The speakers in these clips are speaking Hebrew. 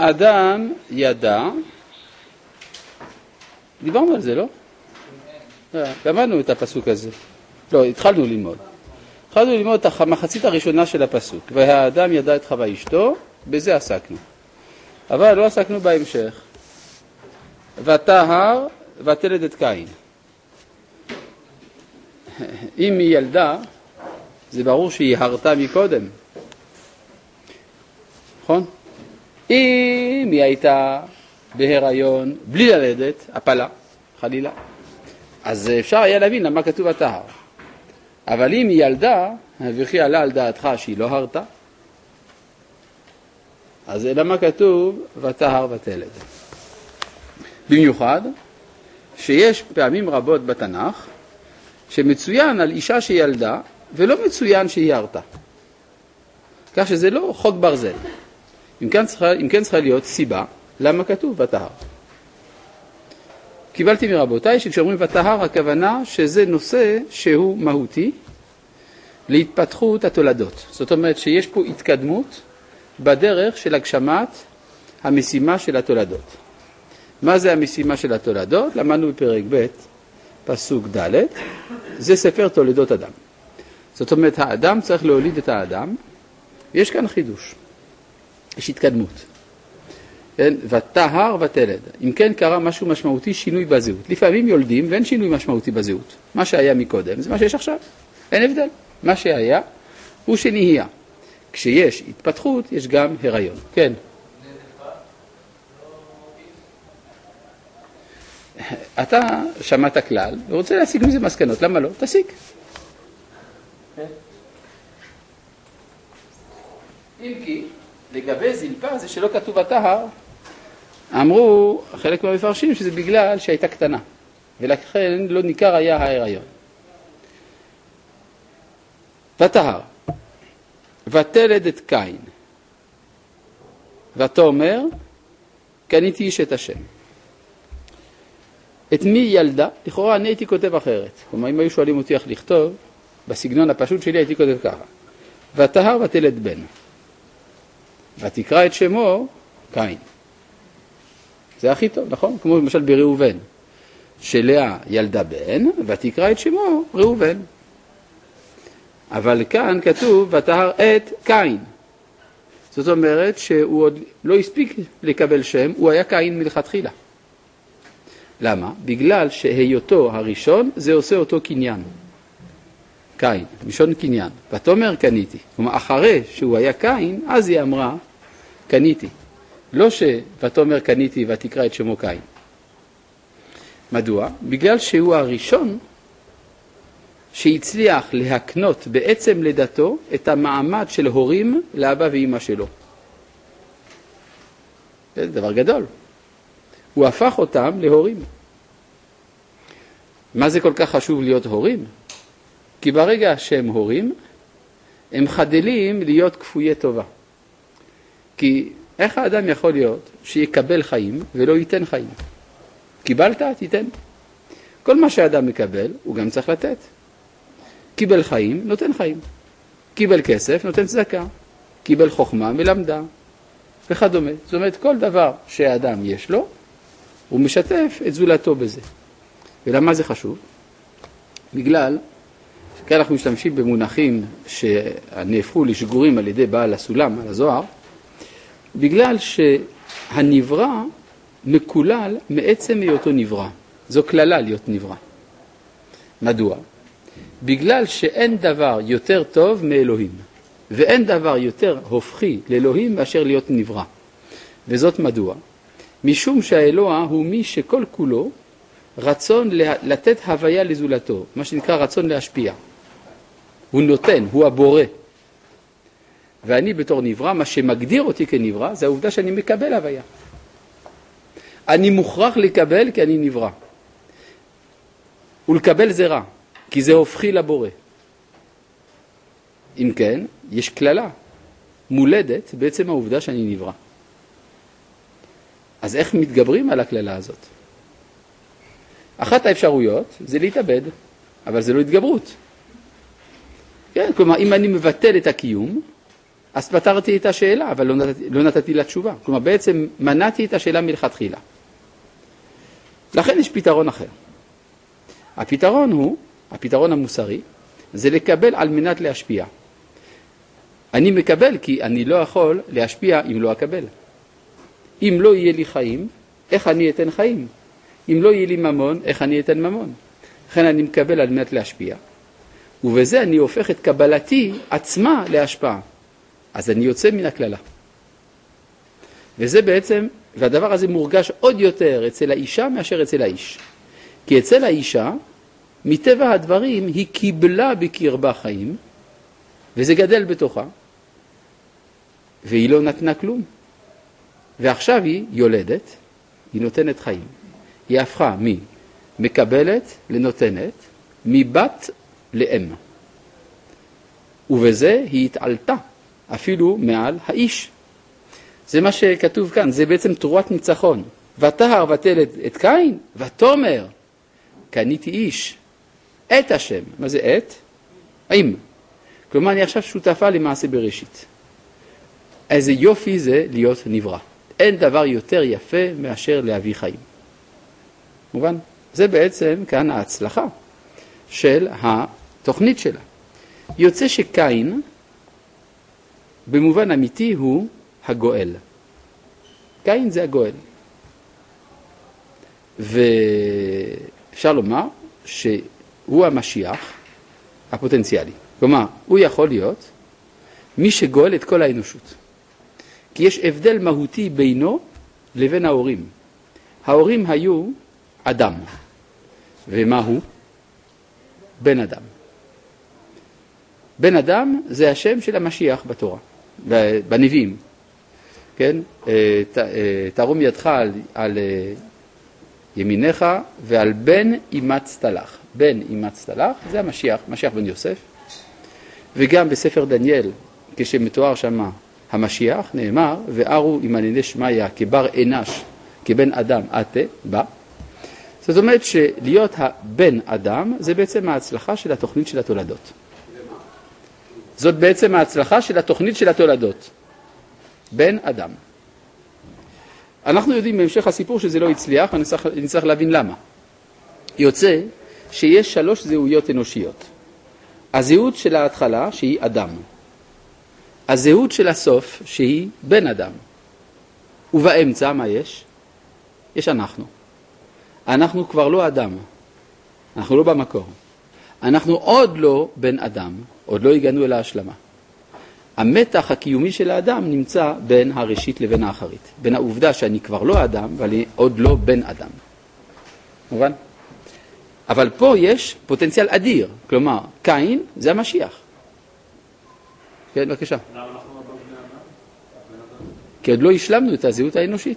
האדם ידע, דיברנו על זה, לא? למדנו את הפסוק הזה. לא, התחלנו ללמוד. התחלנו ללמוד את המחצית הראשונה של הפסוק. והאדם ידע את חווה אשתו, בזה עסקנו. אבל לא עסקנו בהמשך. ותהר ותלד את קין. אם היא ילדה, זה ברור שהיא הרתה מקודם. נכון? אם היא הייתה בהיריון בלי ללדת, הפלה, חלילה, אז אפשר היה להבין למה כתוב ותהר. אבל אם היא ילדה, וכי עלה על דעתך שהיא לא הרתה, אז למה כתוב ותהר ותלד? במיוחד שיש פעמים רבות בתנ"ך שמצוין על אישה שילדה ולא מצוין שהיא הרתה. כך שזה לא חוק ברזל. אם כן צריכה להיות סיבה למה כתוב ותהר. קיבלתי מרבותיי שכשאומרים ותהר הכוונה שזה נושא שהוא מהותי להתפתחות התולדות. זאת אומרת שיש פה התקדמות בדרך של הגשמת המשימה של התולדות. מה זה המשימה של התולדות? למדנו בפרק ב' פסוק ד', זה ספר תולדות אדם. זאת אומרת האדם צריך להוליד את האדם, ויש כאן חידוש, יש התקדמות. כן? ותהר ותלד. אם כן קרה משהו משמעותי, שינוי בזהות. לפעמים יולדים ואין שינוי משמעותי בזהות. מה שהיה מקודם זה מה שיש עכשיו. אין הבדל. מה שהיה הוא שנהיה. כשיש התפתחות יש גם הריון. כן. אתה שמעת כלל ורוצה להסיק מזה מסקנות. למה לא? תסיק. אם כי לגבי זלפה זה שלא כתוב ותהר, אמרו חלק מהמפרשים שזה בגלל שהייתה קטנה ולכן לא ניכר היה ההיריון. ותהר ותלד את קין ותאמר קניתי איש את השם. את מי ילדה? לכאורה אני הייתי כותב אחרת. כלומר אם היו שואלים אותי איך לכתוב בסגנון הפשוט שלי הייתי כותב ככה. ותהר ותלד בן ותקרא את שמו קין. זה הכי טוב, נכון? כמו למשל בראובן, שלאה ילדה בן, ותקרא את שמו ראובן. אבל כאן כתוב, ותהר את קין. זאת אומרת שהוא עוד לא הספיק לקבל שם, הוא היה קין מלכתחילה. למה? בגלל שהיותו הראשון, זה עושה אותו קניין. קין, משון קניין. ותאמר קניתי. כלומר, אחרי שהוא היה קין, אז היא אמרה, קניתי. לא ותאמר קניתי ותקרא את שמו קין. מדוע? בגלל שהוא הראשון שהצליח להקנות בעצם לידתו את המעמד של הורים לאבא ואמא שלו. זה דבר גדול. הוא הפך אותם להורים. מה זה כל כך חשוב להיות הורים? כי ברגע שהם הורים, הם חדלים להיות כפויי טובה. כי איך האדם יכול להיות שיקבל חיים ולא ייתן חיים? קיבלת, תיתן. כל מה שהאדם מקבל, הוא גם צריך לתת. קיבל חיים, נותן חיים. קיבל כסף, נותן צדקה. קיבל חוכמה, מלמדה, וכדומה. זאת אומרת, כל דבר שהאדם יש לו, הוא משתף את זולתו בזה. ולמה זה חשוב? בגלל שכאן אנחנו משתמשים במונחים שנהפכו לשגורים על ידי בעל הסולם, על הזוהר, בגלל שהנברא מקולל מעצם היותו נברא. זו כללה להיות נברא. מדוע? בגלל שאין דבר יותר טוב מאלוהים, ואין דבר יותר הופכי לאלוהים מאשר להיות נברא. וזאת מדוע? משום שהאלוה הוא מי שכל כולו רצון לתת הוויה לזולתו, מה שנקרא רצון להשפיע. הוא נותן, הוא הבורא. ואני בתור נברא, מה שמגדיר אותי כנברא, זה העובדה שאני מקבל הוויה. אני מוכרח לקבל כי אני נברא. ולקבל זה רע, כי זה הופכי לבורא. אם כן, יש כללה מולדת בעצם העובדה שאני נברא. אז איך מתגברים על הכללה הזאת? אחת האפשרויות זה להתאבד, אבל זה לא התגברות. כן, כלומר, אם אני מבטל את הקיום, אז פתרתי את השאלה, אבל לא נתתי לה תשובה. כלומר, בעצם מנעתי את השאלה מלכתחילה. לכן יש פתרון אחר. הפתרון המוסרי, זה לקבל על מנת להשפיע. אני מקבל כי אני לא יכול להשפיע אם לא אקבל. אם לא יהיה לי חיים, איך אני אתן חיים? אם לא יהיה לי ממון, איך אני אתן ממון? לכן אני מקבל על מנת להשפיע. ובזה אני הופך את קבלתי עצמה להשפעה. אז אני יוצא מן הכללה. וזה בעצם, והדבר הזה מורגש עוד יותר אצל האישה מאשר אצל האיש. כי אצל האישה, מטבע הדברים, היא קיבלה בקרבה חיים, וזה גדל בתוכה, והיא לא נתנה כלום. ועכשיו היא יולדת, היא נותנת חיים. היא הפכה ממקבלת לנותנת, מבת לאם. ובזה היא התעלתה, אפילו מעל האיש. זה מה שכתוב כאן, זה בעצם תרועת ניצחון. ותהר ותלד את קין, ותאמר, קניתי איש, את השם. מה זה את? עם. כלומר, אני עכשיו שותפה למעשה בראשית. איזה יופי זה להיות נברא. אין דבר יותר יפה מאשר להביא חיים. מובן? זה בעצם כאן ההצלחה של התוכנית שלה. יוצא שקין, במובן אמיתי, הוא הגואל. קין זה הגואל. ואפשר לומר שהוא המשיח הפוטנציאלי. כלומר, הוא יכול להיות מי שגואל את כל האנושות. כי יש הבדל מהותי בינו לבין ההורים. ההורים היו אדם. ומה הוא? בן אדם. בן אדם זה השם של המשיח בתורה, בנביאים. כן? תרום ידך על ימיניך ועל בן אימצת לך. בן אימצת לך זה המשיח, משיח בן יוסף. וגם בספר דניאל, כשמתואר שמה המשיח, נאמר, וארו אימנני שמיה כבר אנש, כבן אדם אתה, בא. זאת אומרת שלהיות הבן אדם, זה בעצם ההצלחה של התוכנית של התולדות. זאת בעצם ההצלחה של התוכנית של התולדות. בן אדם. אנחנו יודעים בהמשך הסיפור שזה לא הצליח, ואני צריך להבין למה. יוצא שיש 3 זהויות אנושיות. הזהות של ההתחלה, שהיא אדם. הזהות של הסוף, שהיא בן אדם. ובאמצע מה יש? יש אנחנו. אנחנו כבר לא אדם. אנחנו לא במקור. אנחנו עוד לא בן אדם. עוד לא הגענו אל ההשלמה. המתח הקיומי של האדם נמצא בין הראשית לבין האחרית. בין העובדה שאני כבר לא אדם, ואני עוד לא בן אדם. מובן? אבל פה יש פוטנציאל אדיר. כלומר, קין זה המשיח. כן, בבקשה. כי עוד לא השלמנו את הזהות האנושית.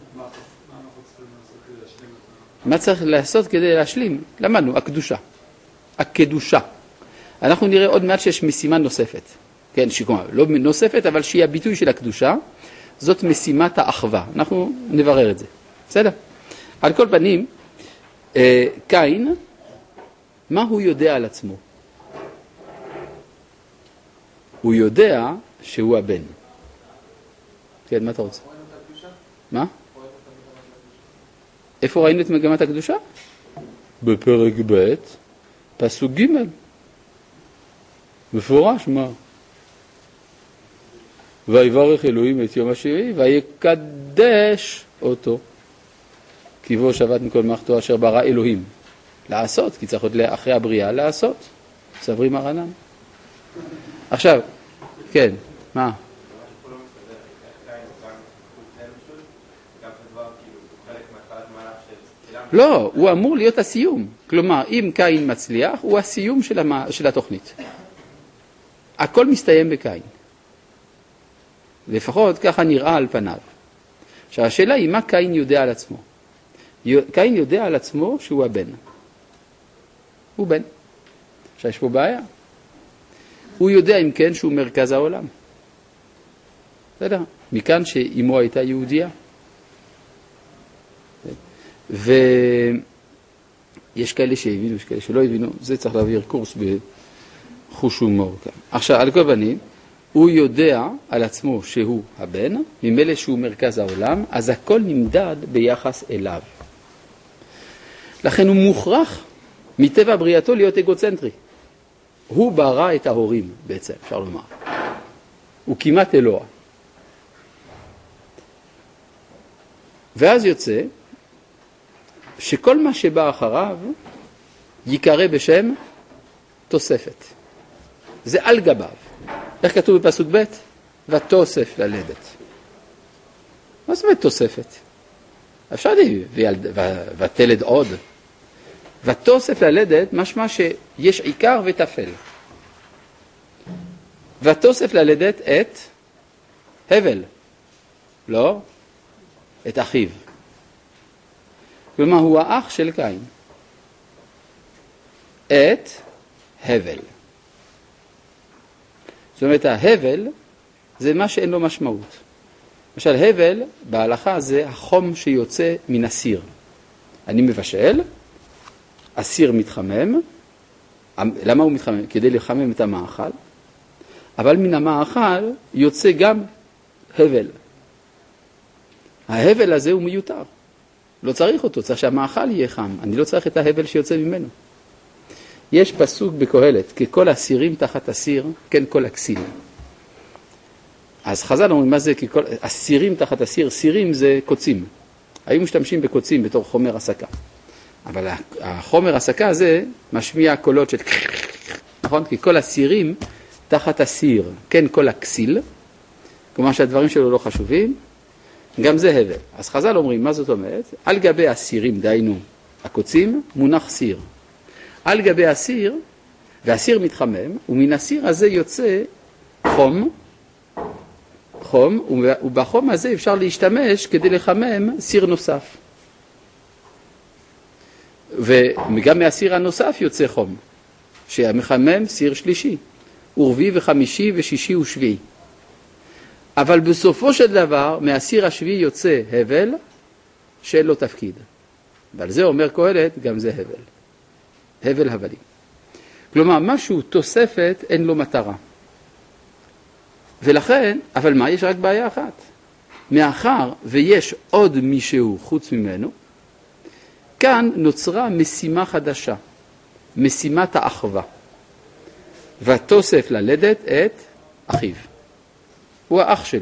מה צריך לעשות כדי להשלים? למדנו, הקדושה. הקדושה. אנחנו נראה עוד מעט שיש משימה נוספת. כן, לא נוספת, אבל שהיא הביטוי של הקדושה. זאת משימת האחווה. אנחנו נברר את זה. בסדר? על כל פנים, קין, מה הוא יודע על עצמו? הוא יודע שהוא הבן. כן, מה אתה רוצה? מה? איפה ראינו את מגמת הקדושה? בפרק ב', פסוק ג'. מפורש, מה? ויברך אלוהים את יום השביעי, ויקדש אותו. כי בו שבת מכל מלאכתו אשר ברא אלוהים. לעשות, כי צריך עוד אחרי הבריאה לעשות. סברים הרנן. עכשיו, כן, מה? לא, הוא אמור להיות הסיום. כלומר, אם קין מצליח, הוא הסיום של התוכנית. הכל מסתיים בקין. לפחות ככה נראה על פניו. עכשיו, השאלה היא מה קין יודע על עצמו. קין יודע על עצמו שהוא הבן. הוא בן. עכשיו, יש פה בעיה. הוא יודע אם כן שהוא מרכז העולם. בסדר? מכאן שאמו הייתה יהודייה. ויש כאלה שהבינו, יש כאלה שלא הבינו. זה צריך להעביר קורס בחוש הומור כאן. עכשיו, על כל פנים, הוא יודע על עצמו שהוא הבן, ממילא שהוא מרכז העולם, אז הכל נמדד ביחס אליו. לכן הוא מוכרח מטבע בריאתו להיות אגוצנטרי. הוא ברא את ההורים בעצם, אפשר לומר. הוא כמעט אלוה. ואז יוצא שכל מה שבא אחריו יקרא בשם תוספת. זה על גביו. איך כתוב בפסוק ב'? ותוסף ללדת. מה זאת אומרת תוספת? אפשר להגיד, ותלד עוד. ותוסף ללדת משמע שיש עיקר ותפל. ותוסף ללדת את הבל. לא? את אחיו. כלומר, הוא האח של קין. את הבל. זאת אומרת, ההבל זה מה שאין לו משמעות. למשל, הבל בהלכה זה החום שיוצא מן הסיר. אני מבשל, הסיר מתחמם. למה הוא מתחמם? כדי לחמם את המאכל. אבל מן המאכל יוצא גם הבל. ההבל הזה הוא מיותר. לא צריך אותו, צריך שהמאכל יהיה חם. אני לא צריך את ההבל שיוצא ממנו. יש פסוק בקהלת, ככל הסירים תחת הסיר, כן כל הכסיל. אז חז"ל אומרים, מה זה ככל הסירים תחת הסיר? סירים זה קוצים. היו משתמשים בקוצים בתור חומר הסקה. אבל החומר הסקה הזה משמיע קולות של נכון? כי כל הסירים תחת הסיר, כן כל הכסיל. כלומר שהדברים שלו לא חשובים. גם זה הבל. אז חז"ל אומרים, מה זאת אומרת? על גבי הסירים, דיינו, הקוצים, מונח סיר. על גבי הסיר, והסיר מתחמם, ומן הסיר הזה יוצא חום, ובחום הזה אפשר להשתמש כדי לחמם סיר נוסף. וגם מהסיר הנוסף יוצא חום, שהמחמם סיר שלישי, ורביעי וחמישי ושישי ושביעי. אבל בסופו של דבר, מהסיר השביעי יוצא הבל, שאין לו תפקיד. ועל זה אומר קהלת, גם זה הבל. הבל הבלים. כלומר, משהו תוספת אין לו מטרה. ולכן, אבל מה? יש רק בעיה אחת. מאחר ויש עוד מישהו חוץ ממנו, כאן נוצרה משימה חדשה, משימת האחווה. ותוסף ללדת את אחיו. הוא האח שלו.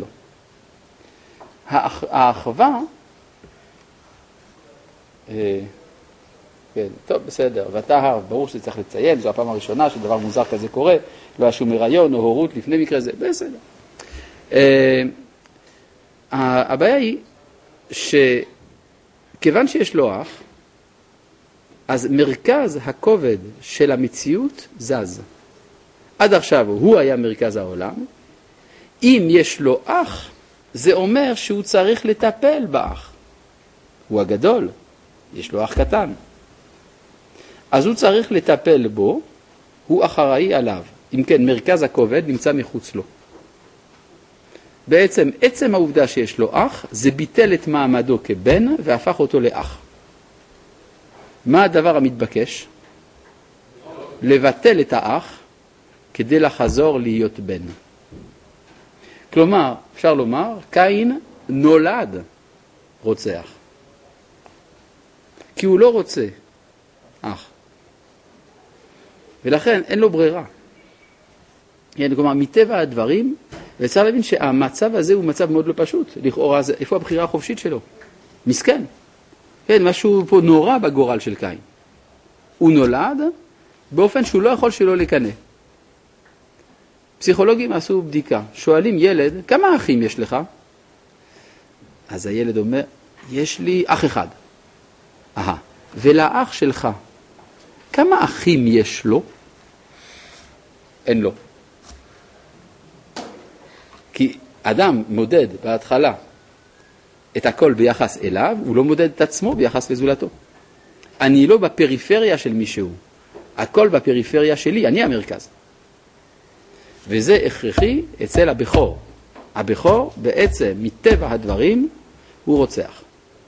האחווה, כן, טוב, בסדר, ותהר, ברור שצריך לציין, זו הפעם הראשונה שדבר מוזר כזה קורה, לא היה שום הריון או הורות לפני מקרה זה, בסדר. הבעיה היא שכיוון שיש לו אח, אז מרכז הכובד של המציאות זז. עד עכשיו הוא היה מרכז העולם. אם יש לו אח, זה אומר שהוא צריך לטפל באח. הוא הגדול, יש לו אח קטן. אז הוא צריך לטפל בו, הוא אחראי עליו. אם כן, מרכז הכובד נמצא מחוץ לו. בעצם, עצם העובדה שיש לו אח, זה ביטל את מעמדו כבן והפך אותו לאח. מה הדבר המתבקש? לבטל את האח כדי לחזור להיות בן. כלומר, אפשר לומר, קין נולד רוצח. כי הוא לא רוצה אח. ולכן אין לו ברירה. כלומר, מטבע הדברים, וצריך להבין שהמצב הזה הוא מצב מאוד לא פשוט. לכאורה, איפה הבחירה החופשית שלו? מסכן. כן, משהו פה נורא בגורל של קין. הוא נולד באופן שהוא לא יכול שלא לקנא. פסיכולוגים עשו בדיקה, שואלים ילד, כמה אחים יש לך? אז הילד אומר, יש לי אח אחד. ולאח שלך, כמה אחים יש לו? אין לו. כי אדם מודד בהתחלה את הכל ביחס אליו, הוא לא מודד את עצמו ביחס לזולתו. אני לא בפריפריה של מישהו, הכל בפריפריה שלי, אני המרכז. וזה הכרחי אצל הבכור. הבכור בעצם מטבע הדברים הוא רוצח.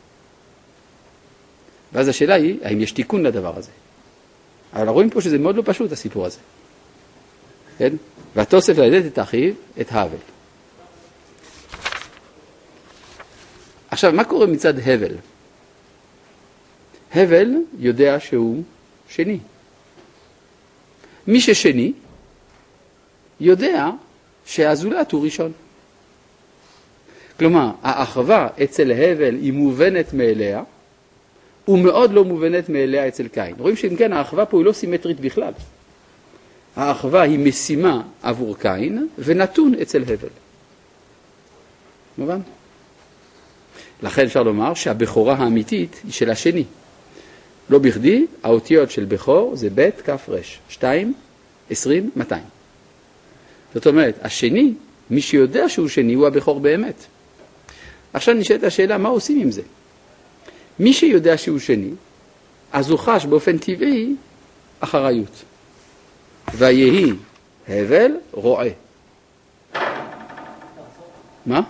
ואז השאלה היא, האם יש תיקון לדבר הזה? אבל רואים פה שזה מאוד לא פשוט הסיפור הזה. כן? והתוסף ללדת את אחיו, את הבל. עכשיו, מה קורה מצד הבל? הבל יודע שהוא שני. מי ששני יודע שהזולת הוא ראשון. כלומר, האחווה אצל הבל היא מובנת מאליה, ומאוד לא מובנת מאליה אצל קין. רואים שאם כן, האחווה פה היא לא סימטרית בכלל. האחווה היא משימה עבור קין, ונתון אצל הבל. מובן? לכן אפשר לומר שהבכורה האמיתית היא של השני. לא בכדי, האותיות של בכור זה ב' כ' ר' 2, 20, 200. זאת אומרת, השני, מי שיודע שהוא שני, הוא הבכור באמת. עכשיו נשאלת השאלה, מה עושים עם זה? מי שיודע שהוא שני, אז הוא חש באופן טבעי אחריות. ויהי הבל רועה. מה?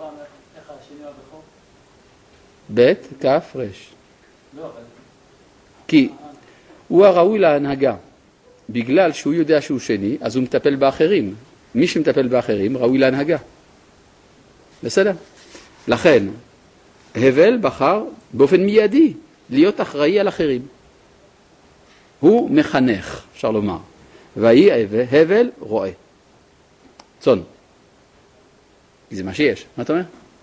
ב' כ' ר'. כי הוא הראוי להנהגה. בגלל שהוא יודע שהוא שני, אז הוא מטפל באחרים. מי שמטפל באחרים ראוי להנהגה. בסדר? לכן, הבל בחר באופן מיידי להיות אחראי על אחרים. הוא מחנך, אפשר לומר. ויהי הבל רועה. צאן. זה מה שיש. מה אתה אומר?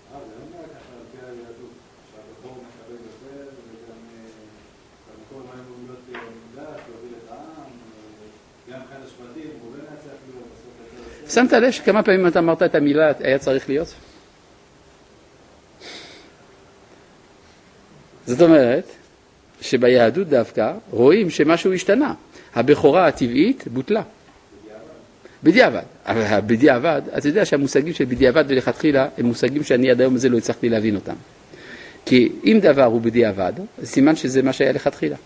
שמת לב שכמה פעמים אתה אמרת את המילה היה צריך להיות? זאת אומרת שביהדות דווקא רואים שמשהו השתנה. הבכורה הטבעית בוטלה. בדיעבד. אבל בדיעבד, אתה יודע שהמושגים של בדיעבד ולכתחילה הם מושגים שאני עד היום הזה לא הצלחתי להבין אותם. כי אם דבר הוא בדיעבד, זה סימן שזה מה שהיה לכתחילה.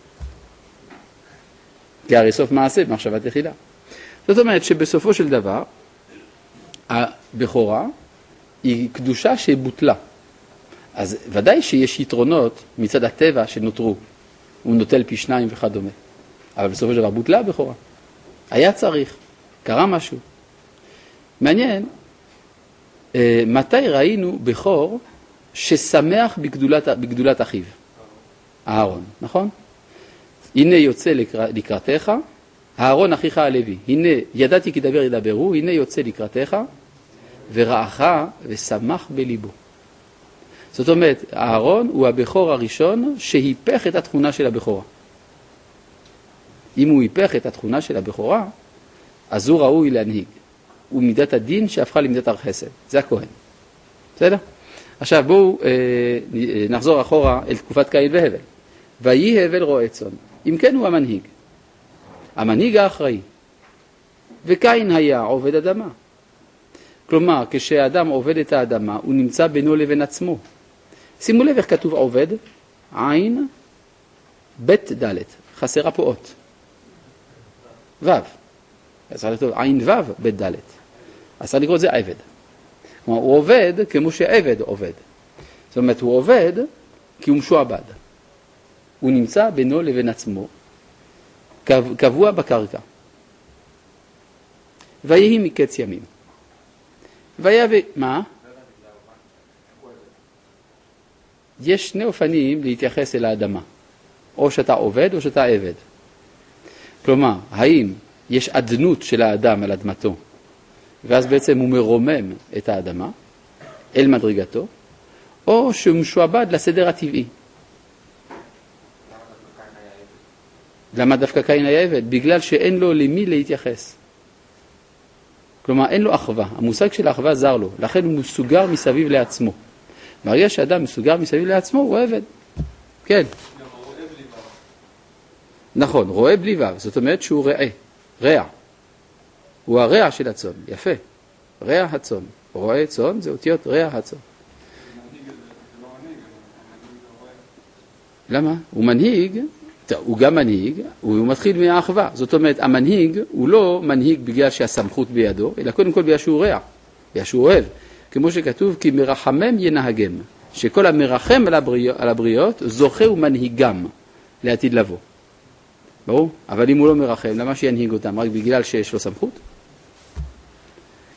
כי הרי סוף מעשה במחשבה תחילה. זאת אומרת שבסופו של דבר, הבכורה היא קדושה שבוטלה. אז ודאי שיש יתרונות מצד הטבע שנותרו. הוא נוטל פי 2 וכדומה. אבל בסופו של דבר בוטלה הבכורה. היה צריך, קרה משהו. מעניין, מתי ראינו בכור ששמח בגדולת אחיו? אהרון, נכון? הנה יוצא לקראתך, אהרון אחיך הלוי. הנה ידעתי כי דבר ידברו, הנה יוצא לקראתך, ורעך ושמח בליבו. זאת אומרת, אהרון הוא הבכור הראשון שהיפך את התכונה של הבכורה. אם הוא היפך את התכונה של הבכורה, אז הוא ראוי להנהיג. הוא מידת הדין שהפכה למידת החסד. זה הכהן. בסדר? עכשיו בואו נחזור אחורה אל תקופת קין והבל. ויהי הבל רועה צאן. אם כן הוא המנהיג. המנהיג האחראי. וקין היה עובד אדמה. כלומר, כשאדם עובד את האדמה, הוא נמצא בינו לבין עצמו. שימו לב איך כתוב עובד, עין, בית דלת. חסרה פה אות. וו. אז צריך לכתוב עין וו, בית דלת. אז צריך לקרוא את זה עבד. כלומר, הוא עובד כמו שעבד עובד. זאת אומרת, הוא עובד כי הוא משועבד. הוא נמצא בינו לבין עצמו, קבוע בקרקע. ויהי מקץ ימים. מה? יש שני אופנים להתייחס אל האדמה. או שאתה עובד או שאתה עבד. כלומר, האם יש עדנות של האדם על אדמתו, ואז בעצם הוא מרומם את האדמה אל מדרגתו, או שהוא משועבד לסדר הטבעי. למה דווקא קין היה עבד? בגלל שאין לו למי להתייחס. כלומר, אין לו אחווה. המושג של האחווה זר לו. לכן הוא מסוגר מסביב לעצמו. ברגע שאדם מסוגר מסביב לעצמו, הוא עבד. כן. נכון, רועה בלי וו. זאת אומרת שהוא רע. הוא הרע של הצאן. יפה. רע הצאן. רועה צאן זה אותיות רע הצאן. למה? הוא מנהיג. הוא גם מנהיג, הוא מתחיל מהאחווה. זאת אומרת, המנהיג הוא לא מנהיג בגלל שהסמכות בידו, אלא קודם כל בגלל שהוא רע, בגלל שהוא אוהב. כמו שכתוב, כי מרחמם ינהגם, שכל המרחם על הבריות זוכה ומנהיגם לעתיד לבוא. ברור? אבל אם הוא לא מרחם, למה שינהיג אותם? רק בגלל שיש לו סמכות?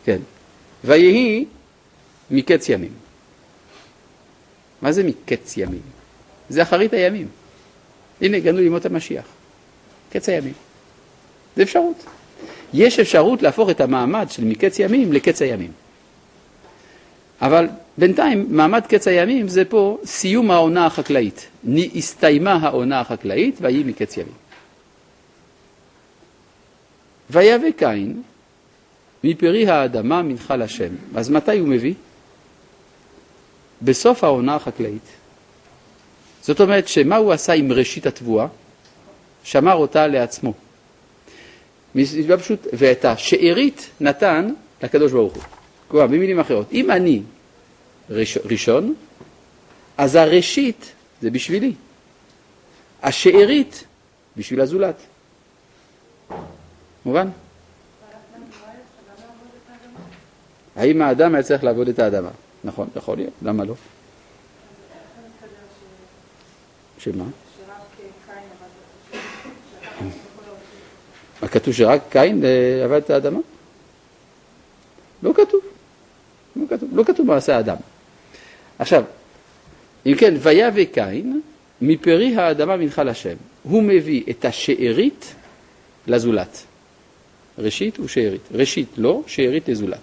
כן. ויהי מקץ ימים. מה זה מקץ ימים? זה אחרית הימים. הנה, הגענו לימות המשיח. קץ הימים. זה אפשרות. יש אפשרות להפוך את המעמד של מקץ ימים לקץ הימים. אבל בינתיים, מעמד קץ הימים זה פה סיום העונה החקלאית. הסתיימה העונה החקלאית ויהי מקץ ימים. ויבא קין מפרי האדמה מנחה לשם. אז מתי הוא מביא? בסוף העונה החקלאית. זאת אומרת שמה הוא עשה עם ראשית התבואה? שמר אותה לעצמו. פשוט, ואת השארית נתן לקדוש ברוך הוא. כלומר, במילים אחרות, אם אני ראשון, אז הראשית זה בשבילי. השארית בשביל הזולת. מובן? האם האדם היה צריך לעבוד את האדמה? נכון, יכול להיות. למה לא? שמה? כתוב שרק קין עבד את האדמה? לא כתוב. לא כתוב מה עשה האדם. עכשיו, אם כן, ויבא קין מפרי האדמה מנחה לשם. הוא מביא את השארית לזולת. ראשית ושארית. ראשית לא, שארית לזולת.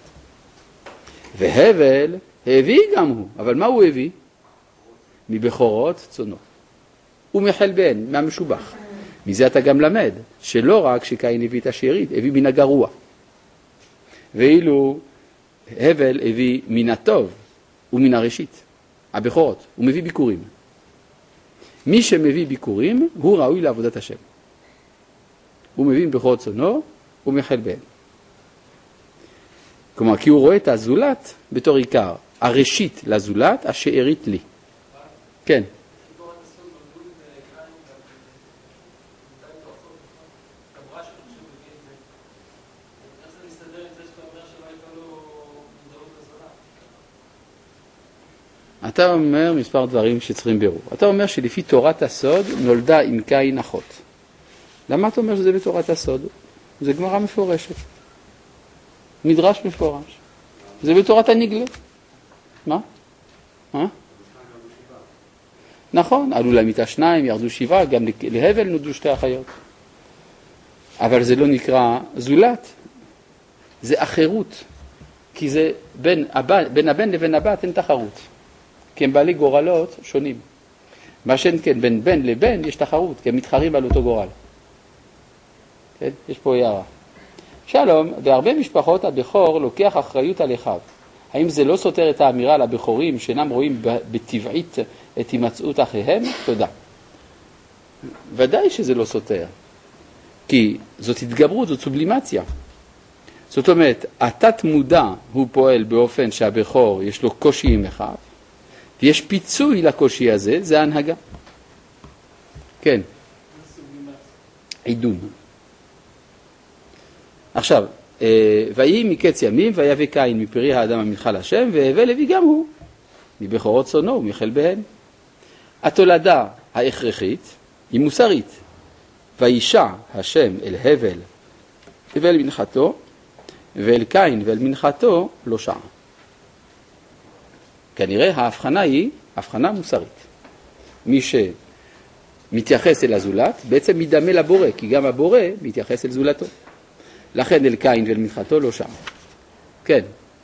והבל הביא גם הוא. אבל מה הוא הביא? מבכורות צונו. ומחלבן, מהמשובח. מזה אתה גם למד, שלא רק שקין הביא את השארית, הביא מן הגרוע. ואילו הבל הביא מן הטוב ומן הראשית, הבכורות, הוא מביא ביקורים. מי שמביא ביקורים הוא ראוי לעבודת השם. הוא מביא מבכורות צונו ומחלבן. כלומר, כי הוא רואה את הזולת בתור עיקר. הראשית לזולת, השארית לי. כן. אתה אומר מספר דברים שצריכים בירור. אתה אומר שלפי תורת הסוד נולדה עם קין אחות. למה אתה אומר שזה בתורת הסוד? זה גמרא מפורשת. מדרש מפורש. זה בתורת הנגלה. מה? נכון, עלו למיטה 2, ירדו 7, גם להבל נולדו 2 אחיות. אבל זה לא נקרא זולת. זה אחרות. כי זה בין הבן לבין הבת אין תחרות. כי הם בעלי גורלות שונים. מה שאין כן, בין בן לבן יש תחרות, כי הם מתחרים על אותו גורל. כן? יש פה הערה. שלום, בהרבה משפחות הבכור לוקח אחריות על אחיו. האם זה לא סותר את האמירה לבכורים שאינם רואים בטבעית את הימצאות אחיהם? תודה. ודאי שזה לא סותר. כי זאת התגברות, זאת סובלימציה. זאת אומרת, התת מודע הוא פועל באופן שהבכור יש לו קושי עם אחיו, ויש פיצוי לקושי הזה, זה ההנהגה. כן. עידון. עכשיו, ויהי מקץ ימים, ויבא קין מפרי האדם המנחה לשם, והבל הביא גם הוא, מבכורות צונו ומחלביהן. התולדה ההכרחית היא מוסרית. וישע השם אל הבל ואל מנחתו, ואל קין ואל מנחתו לא שע. כנראה ההבחנה היא הבחנה מוסרית. מי שמתייחס אל הזולת בעצם מדמה לבורא, כי גם הבורא מתייחס אל זולתו. לכן אל קין ואל מנחתו לא שם. כן.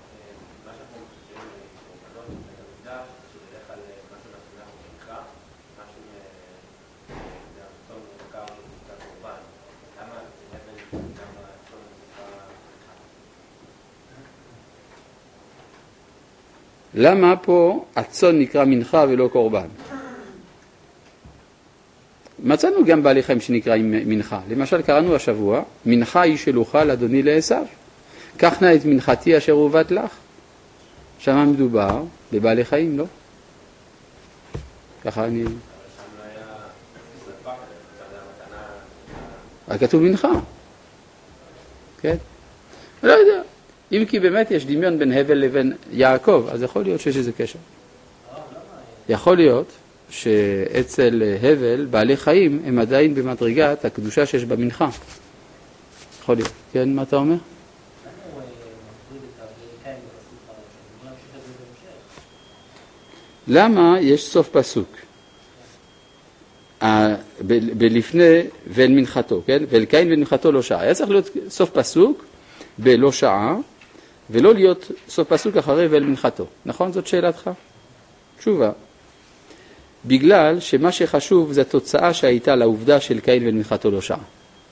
למה פה הצאן נקרא מנחה ולא קורבן? מצאנו גם בעלי חיים שנקרא מנחה. למשל קראנו השבוע, מנחה היא שלוחה לאדוני לעשיו. קח נא את מנחתי אשר הובאת לך. שמה מדובר בבעלי חיים, לא? ככה אני... כתוב מנחה. כן? לא יודע. אם כי באמת יש דמיון בין הבל לבין יעקב, אז יכול להיות שיש איזה קשר. יכול להיות שאצל הבל, בעלי חיים, הם עדיין במדרגת הקדושה שיש במנחה. יכול להיות. כן, מה אתה אומר? למה הוא מפריד את למה יש סוף פסוק? בלפני ואל מנחתו, כן? ואל קין ואל מנחתו לא שעה. היה צריך להיות סוף פסוק בלא שעה, ולא להיות סוף פסוק אחרי ואל מנחתו. נכון? זאת שאלתך? תשובה. בגלל שמה שחשוב זה התוצאה שהייתה לעובדה של קין ואל מנחתו לא שעה.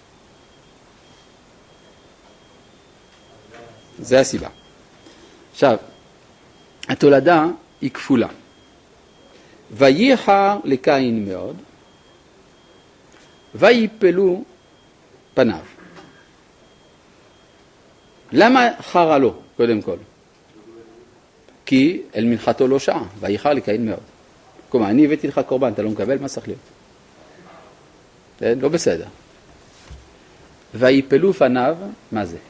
זה הסיבה. עכשיו, התולדה היא כפולה. וייחר לקין מאוד, ויפלו פניו. למה חרה לו, קודם כל? כי אל מנחתו לא שעה, וייחר לקין מאוד. כלומר, אני הבאתי לך קורבן, אתה לא מקבל, מה צריך להיות? לא בסדר. ויפלו פניו, מה זה?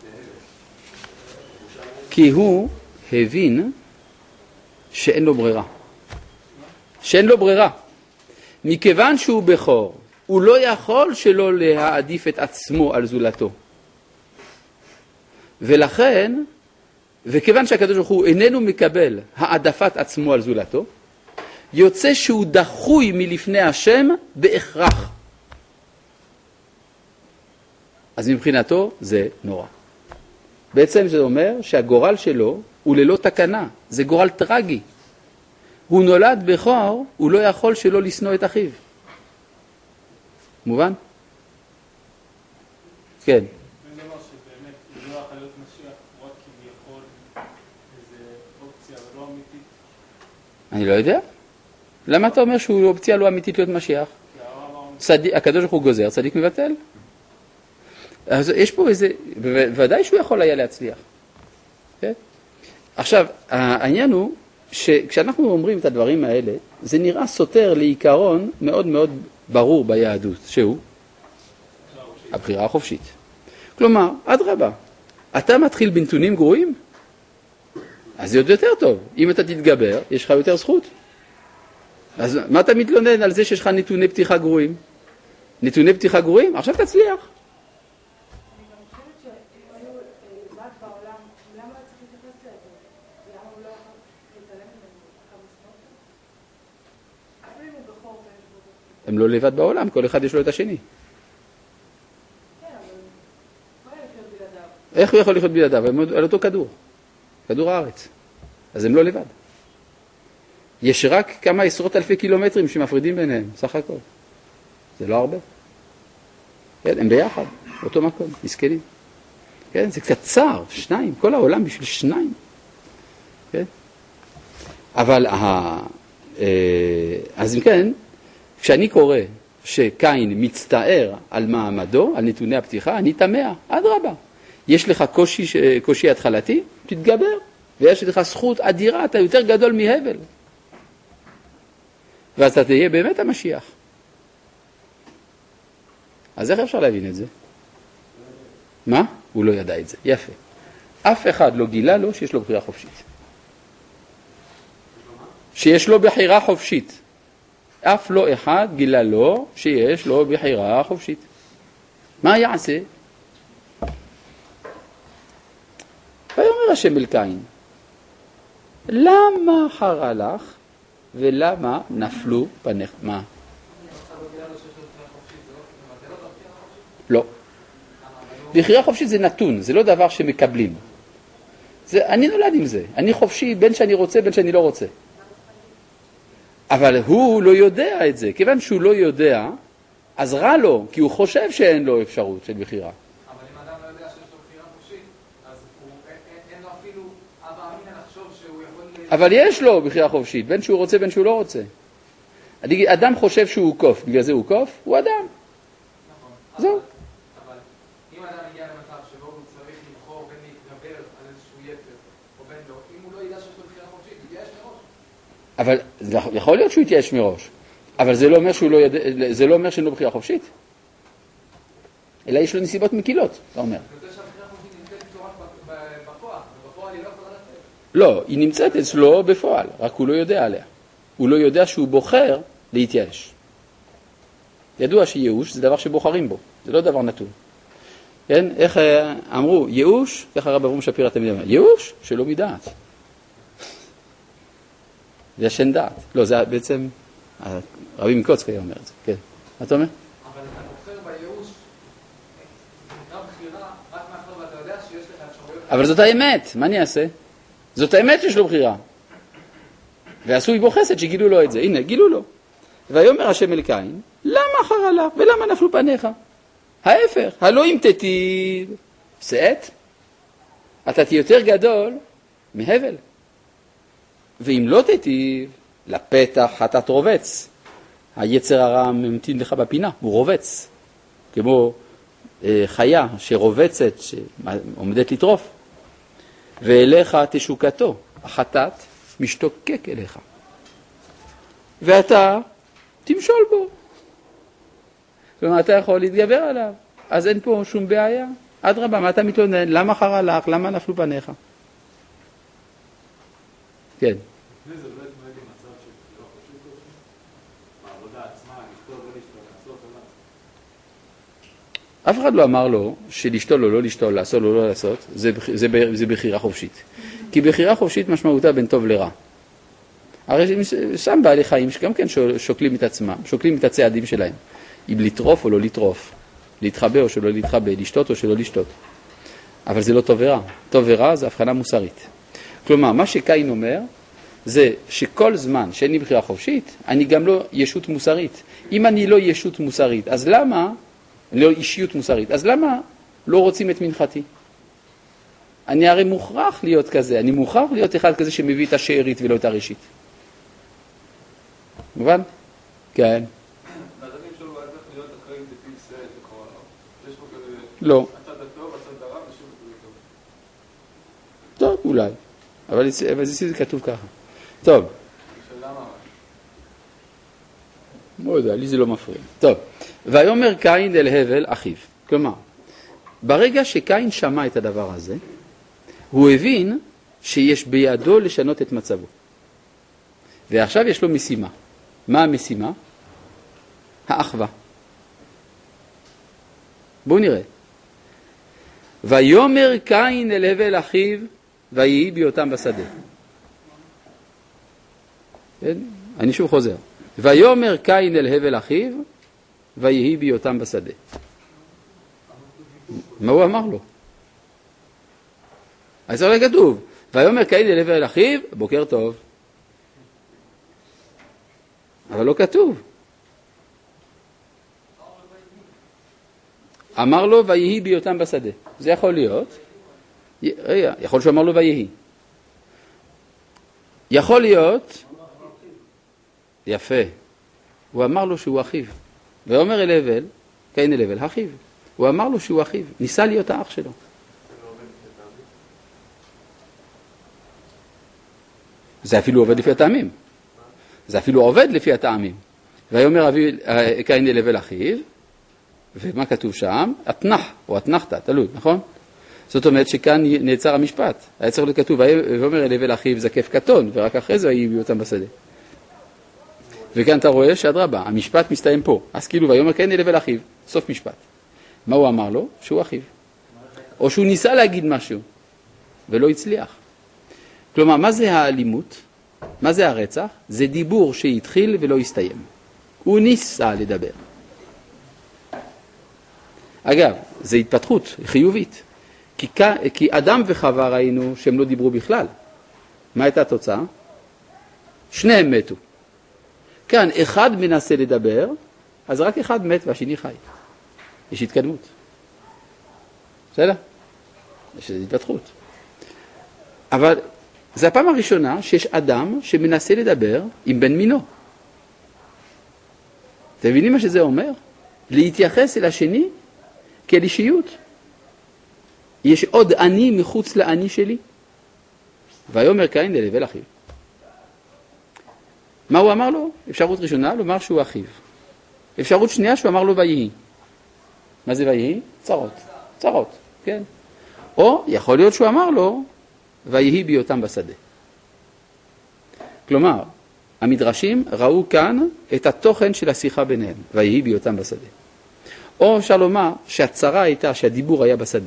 כי הוא הבין שאין לו ברירה. שאין לו ברירה. מכיוון שהוא בכור, הוא לא יכול שלא להעדיף את עצמו על זולתו. ולכן, וכיוון שהקדוש ברוך הוא איננו מקבל העדפת עצמו על זולתו, יוצא שהוא דחוי מלפני השם בהכרח. אז מבחינתו זה נורא. בעצם זה אומר שהגורל שלו הוא ללא תקנה, זה גורל טרגי. הוא נולד בכור, הוא לא יכול שלא לשנוא את אחיו. מובן? כן. זה דבר שבאמת הוא לא יכול להיות משיח, רק כביכול איזו אופציה לא אמיתית. אני לא יודע. למה אתה אומר שהוא אופציה לא אמיתית להיות משיח? הקדוש ברוך הוא גוזר, צדיק מבטל. אז יש פה איזה, ודאי שהוא יכול היה להצליח. כן? עכשיו, העניין הוא שכשאנחנו אומרים את הדברים האלה, זה נראה סותר לעיקרון מאוד מאוד ברור ביהדות, שהוא הבחירה החופשית. כלומר, אדרבה, אתה מתחיל בנתונים גרועים, אז זה עוד יותר טוב. אם אתה תתגבר, יש לך יותר זכות. אז מה אתה מתלונן על זה שיש לך נתוני פתיחה גרועים? נתוני פתיחה גרועים? עכשיו תצליח. הם לא לבד בעולם, כל אחד יש לו את השני. איך הוא יכול לחיות בלעדיו? הם על אותו כדור, כדור הארץ. אז הם לא לבד. יש רק כמה עשרות אלפי קילומטרים שמפרידים ביניהם, סך הכל. זה לא הרבה. כן, הם ביחד, אותו מקום, מסכנים. כן, זה קצת צער, שניים, כל העולם בשביל שניים. כן? אבל, אז אם כן, כשאני קורא שקין מצטער על מעמדו, על נתוני הפתיחה, אני תמה, אדרבה. יש לך קושי התחלתי, תתגבר, ויש לך זכות אדירה, אתה יותר גדול מהבל. ואז אתה תהיה באמת המשיח. אז איך אפשר להבין את זה? מה? הוא לא ידע את זה. יפה. אף אחד לא גילה לו שיש לו בחירה חופשית. שיש לו בחירה חופשית. אף לא אחד גילה לו שיש לו בחירה חופשית. מה יעשה? ויאמר השם אל קין, למה חרה לך ולמה נפלו פניך? מה? לא. בחירה חופשית זה נתון, זה לא דבר שמקבלים. אני נולד עם זה. אני חופשי בין שאני רוצה בין שאני לא רוצה. אבל הוא לא יודע את זה. כיוון שהוא לא יודע, אז רע לו, כי הוא חושב שאין לו אפשרות של בחירה. אבל אם אדם לא יודע שיש לו בחירה חופשית, אז אין לו אפילו אבא אמינא לחשוב שהוא יכול... אבל יש לו בחירה חופשית, בין שהוא רוצה בין שהוא לא רוצה. אדם חושב שהוא קוף, בגלל זה הוא קוף, הוא אדם. נכון. זהו. אבל אם אדם הגיע למצב שבו הוא צריך לבחור בין להתגבר על איזשהו יצר, או בין לא, אם הוא לא ידע שיש לו בחירה חופשית, הוא יתייאש מראש. אבל יכול להיות שהוא יתייאש מראש, אבל זה לא אומר שהוא לא יודע, זה לא אומר שאין לו בחירה חופשית. אלא יש לו נסיבות מקילות, אתה אומר. זה שהבחירה חופשית נמצאת אצלו רק בכוח, ובפועל היא לא יכולה לצאת. לא, היא נמצאת אצלו בפועל, רק הוא לא יודע עליה. הוא לא יודע שהוא בוחר להתייאש. ידוע שייאוש זה דבר שבוחרים בו, זה לא דבר נתון. כן? איך אמרו, ייאוש, ככה הרב אברהם שפירא תמיד אמר, ייאוש שלא מדעת. וישן דעת. לא, זה בעצם, רבי מקוצק היה אומר את זה, כן. מה אתה אומר? אבל אתה בוחר בייאוש, זה נקרא בחירה, רק מאחר ואתה יודע שיש לך אפשרויות. אבל זאת האמת, מה אני אעשה? זאת האמת שיש לו בחירה. ועשוי בו חסד שגילו לו את זה. הנה, גילו לו. ויאמר השם אל קין, למה חרה לך ולמה נפלו פניך? ההפך, הלא אם תיטיב שאת, אתה תהיה יותר גדול מהבל. ואם לא תיטיב, לפתח אתה תרובץ. היצר הרע ממתין לך בפינה, הוא רובץ. כמו חיה שרובצת, שעומדת לטרוף. ואליך תשוקתו, החטאת משתוקק אליך. ואתה תמשול בו. כלומר, אתה יכול להתגבר עליו. אז אין פה שום בעיה. אדרבה, מה אתה מתלונן? למה חרה לך? למה נפלו פניך? כן. לפני זה לא התמודד עם מצב של לא חופשית כלשהו? בעבודה עצמה, לשתול, לא לשתול, לעשות או לא? אף אחד לא אמר לו שלשתול או לא לשתול, לעשות או לא לעשות, זה בחירה חופשית. כי בחירה חופשית משמעותה בין טוב לרע. הרי שם בעלי חיים שגם כן שוקלים את עצמם, שוקלים את הצעדים שלהם. אם לטרוף או לא לטרוף, להתחבא או שלא להתחבא, לשתות או שלא לשתות. אבל זה לא טוב ורע. טוב ורע זה הבחנה מוסרית. כלומר, מה שקין אומר, זה שכל זמן שאין לי בחירה חופשית, אני גם לא ישות מוסרית. אם אני לא ישות מוסרית, אז למה, לא אישיות מוסרית, אז למה לא רוצים את מנחתי? אני הרי מוכרח להיות כזה, אני מוכרח להיות אחד כזה שמביא את השארית ולא את הראשית. מובן? כן. אז אני שואל, אולי צריך להיות אחרי דפיל סייד לקרוא עליו? יש פה כזה... לא. הצד הטוב, הצד הרע, ושוב זה טוב, טוב. אולי. אבל זה כתוב ככה. טוב. שאלה מה? לא יודע, לי זה לא מפריע. טוב. ויאמר קין אל הבל אחיו. כלומר, ברגע שקין שמע את הדבר הזה, הוא הבין שיש בידו לשנות את מצבו. ועכשיו יש לו משימה. מה המשימה? האחווה. בואו נראה. ויאמר קין אל הבל אחיו, ויהי בהיותם בשדה. כן? אני שוב חוזר. ויאמר קין אל הבל אחיו, ויהי בהיותם בשדה. מה הוא אמר לו? אז זה כתוב. ויאמר קין אל הבל אחיו, בוקר טוב. אבל לא כתוב. אמר לו ויהי בהיותם בשדה. זה יכול להיות. יכול שהוא אמר לו ויהי. יכול להיות. יפה. הוא אמר לו שהוא אחיו. ואומר אל הבל, קין אל הבל, אחיו. הוא אמר לו שהוא אחיו. ניסה להיות האח שלו. זה אפילו עובד לפי הטעמים. זה אפילו עובד לפי הטעמים. ויאמר קין אל הבל אחיו, ומה כתוב שם? התנח, או התנחת, תלוי, נכון? זאת אומרת שכאן נעצר המשפט. היה צריך לכתוב, ויאמר אל הבל אחיו זקף קטון, ורק אחרי זה יהיו אותם בשדה. וכאן אתה רואה שאדרבה, המשפט מסתיים פה. אז כאילו, ויאמר קין אל הבל אחיו, סוף משפט. מה הוא אמר לו? שהוא אחיו. או שהוא ניסה להגיד משהו, ולא הצליח. כלומר, מה זה האלימות? מה זה הרצח? זה דיבור שהתחיל ולא הסתיים. הוא ניסה לדבר. אגב, זה התפתחות חיובית. כי אדם וחווה ראינו שהם לא דיברו בכלל. מה הייתה התוצאה? שניהם מתו. כאן אחד מנסה לדבר, אז רק אחד מת והשני חי. יש התקדמות. בסדר? יש התפתחות. אבל זה הפעם הראשונה שיש אדם שמנסה לדבר עם בן מינו. אתם מבינים מה שזה אומר? להתייחס אל השני כאל אישיות. יש עוד אני מחוץ לאני שלי. ויאמר קין אל הבל אחיו. מה הוא אמר לו? אפשרות ראשונה, לומר שהוא אחיו. אפשרות שנייה, שהוא אמר לו ויהי. מה זה ויהי? צרות. צרות, כן. או יכול להיות שהוא אמר לו, ויהי בהיותם בשדה. כלומר, המדרשים ראו כאן את התוכן של השיחה ביניהם, ויהי בהיותם בשדה. או אפשר לומר שהצרה הייתה שהדיבור היה בשדה.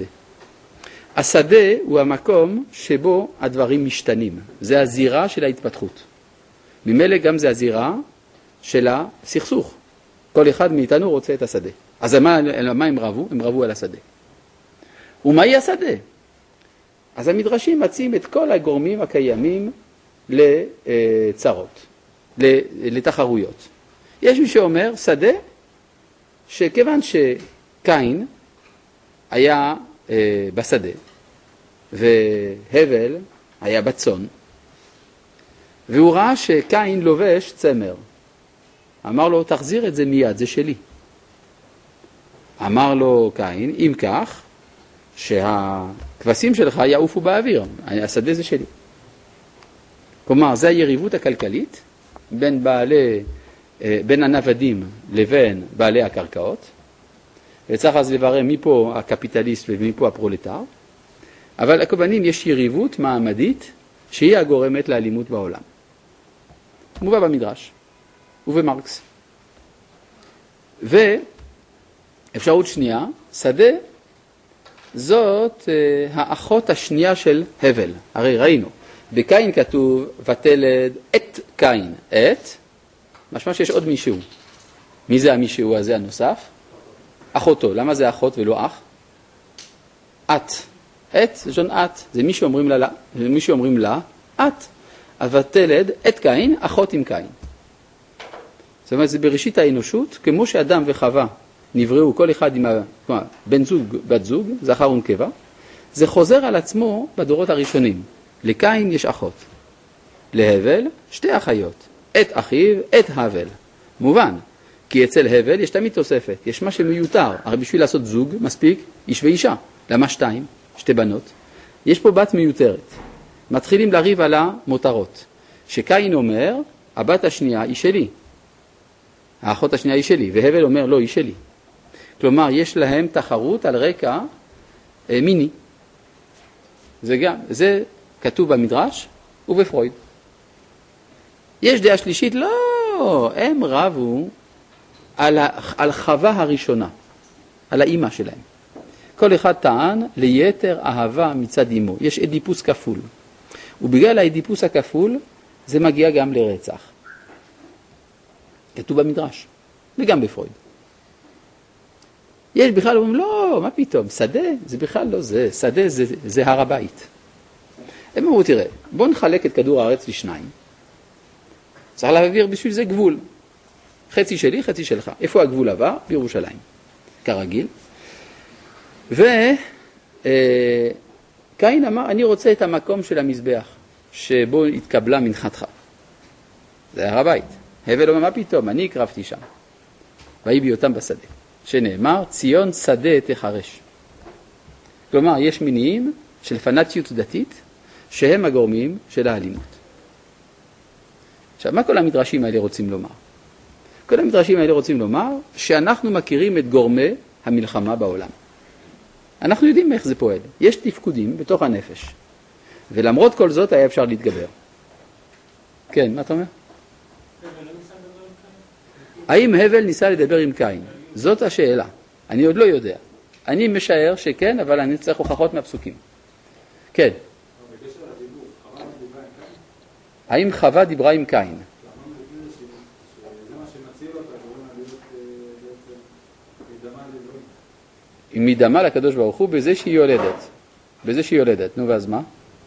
השדה הוא המקום שבו הדברים משתנים. זה הזירה של ההתפתחות. ממילא גם זה הזירה של הסכסוך. כל אחד מאיתנו רוצה את השדה. אז מה הם רבו? הם רבו על השדה. ומהי השדה? אז המדרשים מציעים את כל הגורמים הקיימים לצרות, לתחרויות. יש מי שאומר שדה, שכיוון שקין היה בשדה, והבל היה בצון, והוא ראה שקין לובש צמר. אמר לו, תחזיר את זה מיד, זה שלי. אמר לו קין, אם כך, שהכבשים שלך יעופו באוויר, השדה זה שלי. כלומר, זה היריבות הכלכלית בין הנוודים לבין בעלי הקרקעות, וצריך אז לברר מי פה הקפיטליסט ומי פה הפרולטר, אבל הכוונים יש יריבות מעמדית שהיא הגורמת לאלימות בעולם. מובא במדרש ובמרקס. ואפשרות שנייה, שדה זאת האחות השנייה של הבל. הרי ראינו, בקין כתוב ותלד את קין. את, משמע שיש עוד מישהו. מי זה המישהו הזה הנוסף? אחותו. למה זה אחות ולא אח? את. את זה ז'ון את. זה מי שאומרים לה, את. ותלד את קין, אחות עם קין. זאת אומרת, זה בראשית האנושות, כמו שאדם וחווה נבראו כל אחד עם בן זוג, בת זוג, זכר ונקבה, זה חוזר על עצמו בדורות הראשונים. לקין יש אחות, להבל שתי אחיות, את אחיו, את הבל. מובן, כי אצל הבל יש תמיד תוספת, יש מה שמיותר, הרי בשביל לעשות זוג מספיק איש ואישה, למה שתיים, שתי בנות, יש פה בת מיותרת. מתחילים לריב על המותרות, שקין אומר, הבת השנייה היא שלי, האחות השנייה היא שלי, והבל אומר לא, היא שלי. כלומר, יש להם תחרות על רקע מיני. זה כתוב במדרש ובפרויד. יש דעה שלישית, לא, הם רבו על חווה הראשונה, על האמא שלהם. כל אחד טען ליתר אהבה מצד אמו. יש אדיפוס כפול. ובגלל האדיפוס הכפול, זה מגיע גם לרצח. כתוב במדרש, וגם בפרויד. יש בכלל, אומרים, לא, מה פתאום, שדה, זה בכלל לא זה, שדה זה הר הבית. הם אמרו, תראה, בוא נחלק את כדור הארץ לשניים. צריך להעביר בשביל זה גבול. חצי שלי, חצי שלך. איפה הגבול עבר? בירושלים. כרגיל. וקין אמר, אני רוצה את המקום של המזבח, שבו התקבלה מנחתך. זה הר הבית. הבל אומר, מה פתאום, אני הקרבתי שם. ויהי בהיותם בשדה. שנאמר, ציון שדה תחרש. כלומר, יש מניעים של פנאטיות דתית, שהם הגורמים של האלימות. עכשיו, מה כל המדרשים האלה רוצים לומר? כל המדרשים האלה רוצים לומר שאנחנו מכירים את גורמי המלחמה בעולם. אנחנו יודעים איך זה פועל. יש תפקודים בתוך הנפש. ולמרות כל זאת היה אפשר להתגבר. כן, מה אתה אומר? האם הבל ניסה לדבר עם קין? זאת השאלה. אני עוד לא יודע. אני משער שכן, אבל אני צריך הוכחות מהפסוקים. כן. האם חווה דיברה עם קין? היא מדמה לקדוש ברוך הוא בזה שהיא יולדת. בזה שהיא יולדת. נו, ואז מה?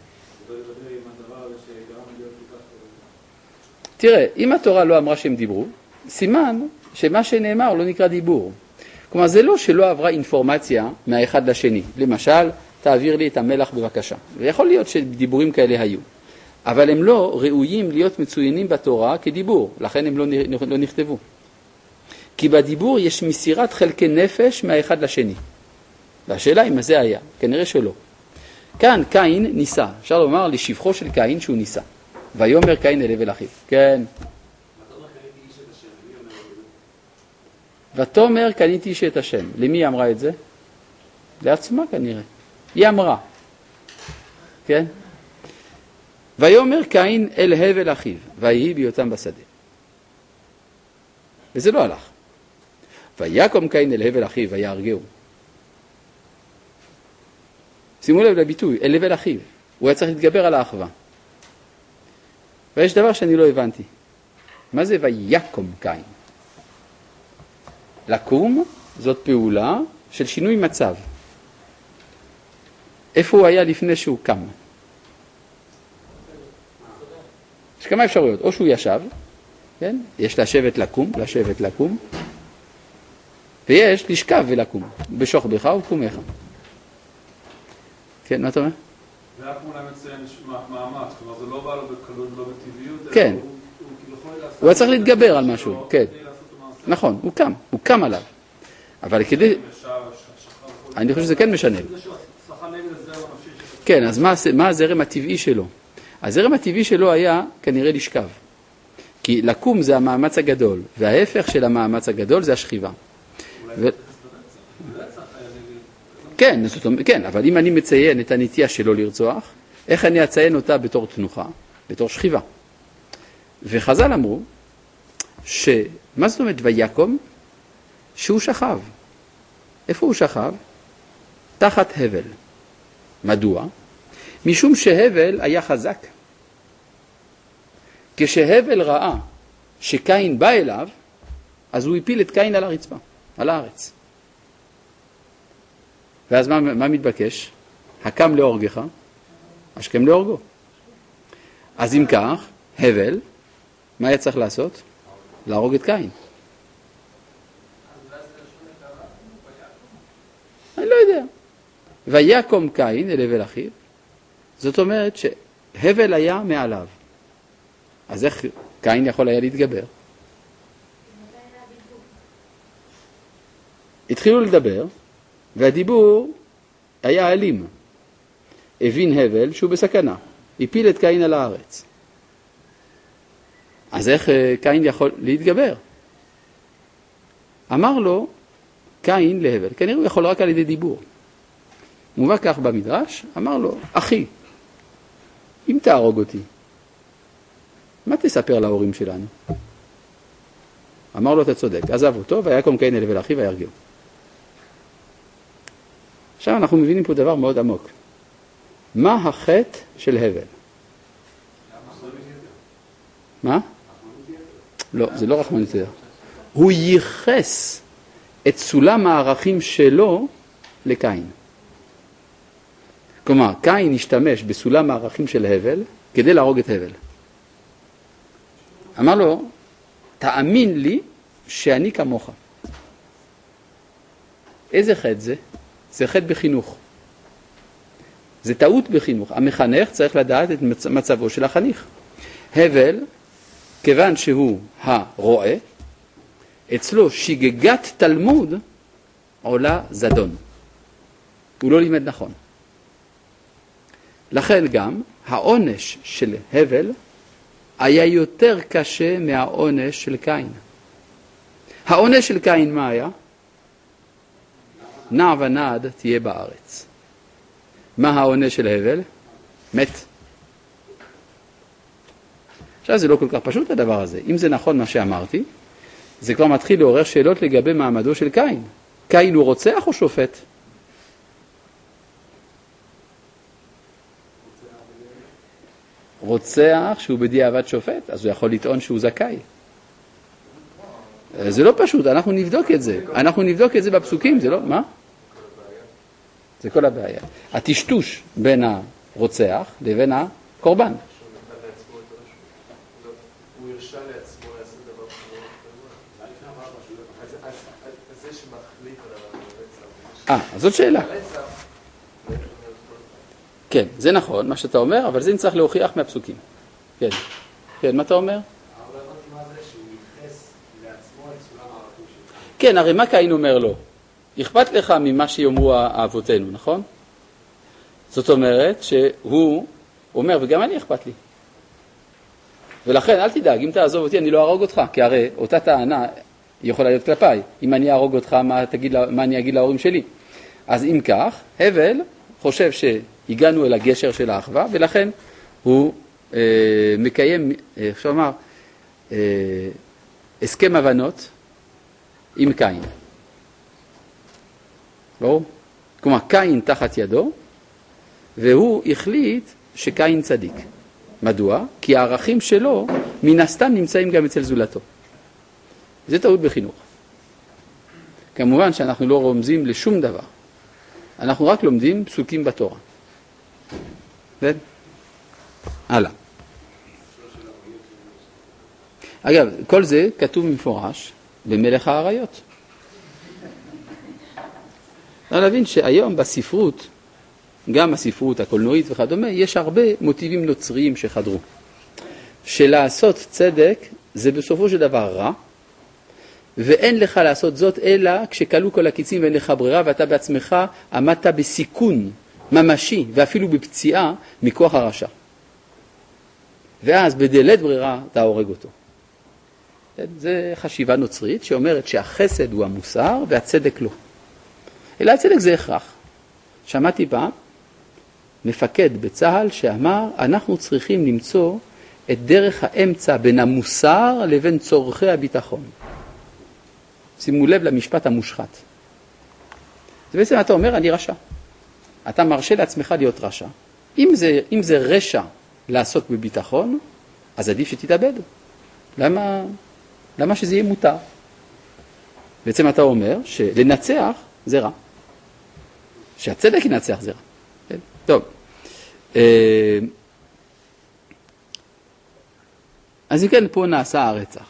תראה, אם התורה לא אמרה שהם דיברו, סימן שמה שנאמר לא נקרא דיבור. כלומר, זה לא שלא עברה אינפורמציה מהאחד לשני. למשל, תעביר לי את המלח בבקשה. ויכול להיות שדיבורים כאלה היו. אבל הם לא ראויים להיות מצוינים בתורה כדיבור. לכן הם לא נכתבו. כי בדיבור יש מסירת חלקי נפש מהאחד לשני. והשאלה היא מה זה היה. כנראה שלא. כאן קין ניסה. אפשר לומר לשבחו של קין שהוא ניסה. ויאמר קין אל הבל אחיו. כן. ותאמר קניתי איש את השם. למי היא אמרה את זה? לעצמה כנראה. היא אמרה. כן? ויאמר קין אל הבל אחיו. ויהי בהיותם בשדה. וזה לא הלך. ויקום קין אל הבל אחיו ויהרגהו. שימו לב לביטוי, אל הבל אחיו. הוא היה צריך להתגבר על האחווה. ויש דבר שאני לא הבנתי. מה זה ויקום קין? לקום זאת פעולה של שינוי מצב. איפה הוא היה לפני שהוא קם? יש כמה אפשרויות, או שהוא ישב, כן? יש לשבת לקום, ויש לשכב ולקום, בשוכבך וקומך. כן, מה אתה אומר? זה רק מולה מציין מאמץ, כלומר זה לא בא לו בקלות, לא בטבעיות, כן. הוא היה צריך להתגבר על משהו, כן. נכון, הוא קם עליו. אבל כדי... אני חושב שזה כן משנה. כן, אז מה הזרם הטבעי שלו? הזרם הטבעי שלו היה כנראה לשכב. כי לקום זה המאמץ הגדול, וההפך של המאמץ הגדול זה השכיבה. כן, כן, אבל אם אני מציין את הנטייה שלו לרצוח, איך אני אציין אותה בתור תנוחה, בתור שכיבה? וחז"ל אמרו, מה זאת אומרת ויקום? שהוא שכב. איפה הוא שכב? תחת הבל. מדוע? משום שהבל היה חזק. כשהבל ראה שקין בא אליו, אז הוא הפיל את קין על הרצפה, על הארץ. ואז מה מתבקש? הקם להורגך, השכם להורגו. אז אם כך, הבל, מה היה צריך לעשות? להרוג את קין. אני לא יודע. ויקום קין אל הבל אחיו, זאת אומרת שהבל היה מעליו. אז איך קין יכול היה להתגבר? התחילו לדבר, והדיבור היה אלים. הבין הבל שהוא בסכנה. הפיל את קין על הארץ. אז איך קין יכול להתגבר? אמר לו קין להבל. כנראה הוא יכול רק על ידי דיבור. מובא כך במדרש, אמר לו, אחי, אם תהרוג אותי, מה תספר להורים שלנו? אמר לו, אתה צודק. עזב אותו, ויקום קין אל הבל אחיו ויהרגהו. עכשיו אנחנו מבינים פה דבר מאוד עמוק. מה החטא של הבל? מה? לא, זה לא רחמנות יתר. הוא ייחס את סולם הערכים שלו לקין. כלומר, קין השתמש בסולם הערכים של הבל כדי להרוג את הבל. אמר לו, תאמין לי שאני כמוך. איזה חטא זה? זה חטא בחינוך. זה טעות בחינוך. המחנך צריך לדעת את מצבו של החניך. הבל, כיוון שהוא הרועה, אצלו שגגת תלמוד עולה זדון. הוא לא לימד נכון. לכן גם העונש של הבל היה יותר קשה מהעונש של קין. העונש של קין מה היה? נע ונד תהיה בארץ. מה העונש של הבל? מת. עכשיו זה לא כל כך פשוט הדבר הזה. אם זה נכון מה שאמרתי, זה כבר מתחיל לעורר שאלות לגבי מעמדו של קין. קין הוא רוצח או שופט? רוצח שהוא בדיעבד שופט, אז הוא יכול לטעון שהוא זכאי. זה לא פשוט, אנחנו נבדוק את זה. אנחנו נבדוק את זה בפסוקים, זה לא, מה? זה כל הבעיה. הטשטוש בין הרוצח לבין הקורבן. הוא הרשה לעצמו לעשות דבר כזה. אז זה שמחליט על הרצח. אז זאת שאלה. כן, זה נכון, מה שאתה אומר, אבל זה נצטרך להוכיח מהפסוקים. כן, כן, מה אתה אומר? אבל לא הבנתי מה זה שהוא ייחס לעצמו את סולם הערכים שלך. כן, הרי מה קין אומר לו? אכפת לך ממה שיאמרו אבותינו, נכון? זאת אומרת שהוא אומר, וגם אני אכפת לי. ולכן אל תדאג, אם תעזוב אותי אני לא ארוג אותך, כי הרי אותה טענה יכולה להיות כלפיי. אם אני ארוג אותך, מה אני אגיד להורים שלי? אז אם כך, הבל חושב שהגענו אל הגשר של האחווה, ולכן הוא מקיים, אפשר לומר, הסכם הבנות עם קין. ברור? כלומר, קין תחת ידו, והוא החליט שקין צדיק. מדוע? כי הערכים שלו מן הסתם נמצאים גם אצל זולתו. זה טעות בחינוך. כמובן שאנחנו לא רומזים לשום דבר. אנחנו רק לומדים פסוקים בתורה. הלאה. אגב, כל זה כתוב במפורש במלך האריות. אני להבין שהיום בספרות, גם הספרות הקולנועית וכדומה, יש הרבה מוטיבים נוצריים שחדרו. שלעשות צדק זה בסופו של דבר רע, ואין לך לעשות זאת אלא כשקלו כל הקיצים ואין לך ברירה, ואתה בעצמך עמדת בסיכון ממשי ואפילו בפציעה מכוח הרשע. ואז בדלת ברירה אתה הורג אותו. זה חשיבה נוצרית שאומרת שהחסד הוא המוסר והצדק לא. אלא הצדק זה הכרח. שמעתי פעם מפקד בצהל שאמר, אנחנו צריכים למצוא את דרך האמצע בין המוסר לבין צורכי הביטחון. שימו לב למשפט המושחת. זה בעצם אתה אומר, אני רשע. אתה מרשה לעצמך להיות רשע. אם זה רשע לעסוק בביטחון, אז עדיף שתתאבד. למה שזה יהיה מותר? בעצם אתה אומר שלנצח זה רע. שהצדק ינצח זה רע. כן? טוב. אז אם כן, פה נעשה הרצח.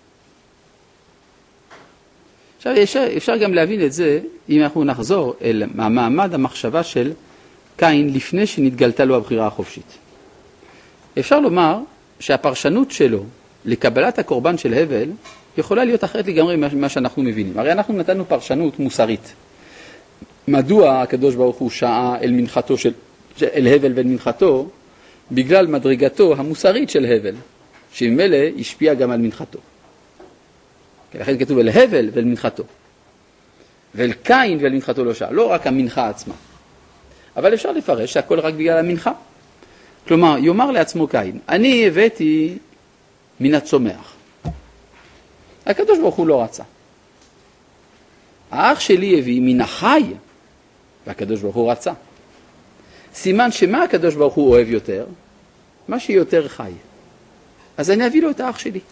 עכשיו, אפשר גם להבין את זה, אם אנחנו נחזור אל המעמד המחשבה של קין לפני שנתגלתה לו הבחירה החופשית. אפשר לומר שהפרשנות שלו לקבלת הקורבן של הבל יכולה להיות אחרת לגמרי ממה שאנחנו מבינים. הרי אנחנו נתנו פרשנות מוסרית. מדוע הקדוש ברוך הוא שעה אל מנחתו אל הבל ואל מנחתו? בגלל מדרגתו המוסרית של הבל, שממילא השפיע גם על מנחתו. לכן כתוב אל הבל ואל מנחתו. ואל קין ואל מנחתו לא שעה, לא רק המנחה עצמה. אבל אפשר לפרש שהכל רק בגלל המנחה. כלומר, יאמר לעצמו קין, אני הבאתי מן הצומח. הקדוש ברוך הוא לא רצה. האח שלי הביא מן החי, והקדוש ברוך הוא רצה. סימן שמה הקדוש ברוך הוא אוהב יותר? מה שיותר חי. אז אני אביא לו את האח שלי.